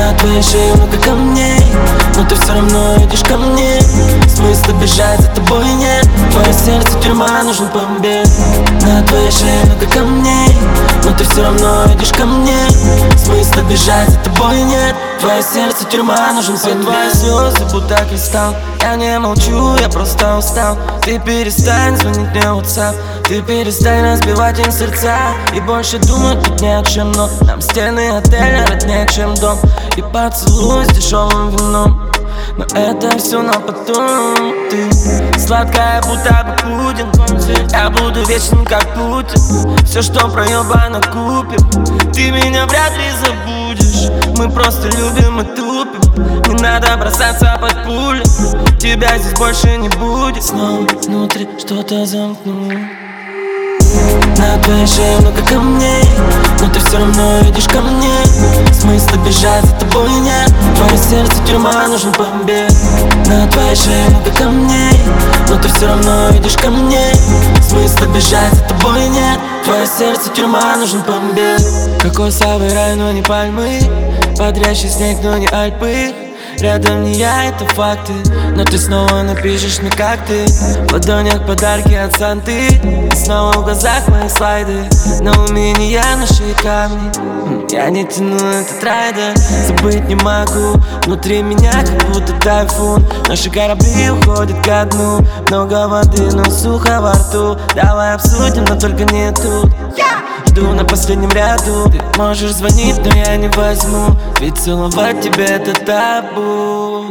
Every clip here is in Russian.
На твоей шее много камней, но ты все равно идешь ко мне. Смысла бежать за тобой нет. Твое сердце тюрьма, нужен побег. На твоей шее много камней, но ты все равно идешь ко мне. Смысла бежать за тобой нет. Твое сердце тюрьма, нужен побег. Твои слезы будто кристалл. Я не молчу, я просто устал. Ты перестань звонить мне в WhatsApp. Ты перестань разбивать им сердца. И больше думать тут не о чем. Но нам стены отеля роднее, чем дом. И поцелуй с дешевым вином. Но это все на потом. Ты сладкая, будто бы Путин. Я буду вечным, как Путин. Все, что проебано, купим. Ты меня вряд ли забудешь. Мы просто любим и тупим. Не надо бросаться под пули. Тебя здесь больше не будет. Снова внутри что-то замкнуло. На твоей шее много камней, но ты все равно идешь ко мне. Смысла бежать за тобой нет. Твое сердце тюрьма, нужен побег. На твоей шее много камней, но ты все равно идешь ко мне. Смысла бежать за тобой нет. Твое сердце тюрьма, нужен побег. Кокосовый рай, но не пальмы. Бодрящий снег, но не Альпы. Рядом не я, это факты. Но ты снова напишешь мне, как ты. В ладонях подарки от Санты. И снова в глазах мои слайды. На уме не я, на шее камни. Я не тяну этот райдер. Забыть не могу. Внутри меня как будто тайфун. Наши корабли уходят ко дну. Много воды, но сухо во рту. Давай обсудим, но только не тут. Жду на последнем ряду. Ты можешь звонить, но я не возьму. Ведь целовать тебе это табу.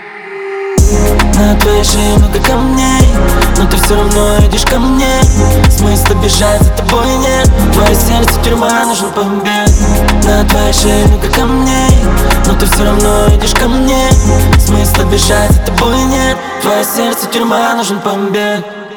На твоей шее много камней, но ты все равно идешь ко мне. Смысла бежать за тобой нет. Твое сердце тюрьма, нужен побег. На твоей шее много камней, но ты все равно идешь ко мне. Смысла бежать за тобой нет. Твое сердце тюрьма, нужен побег.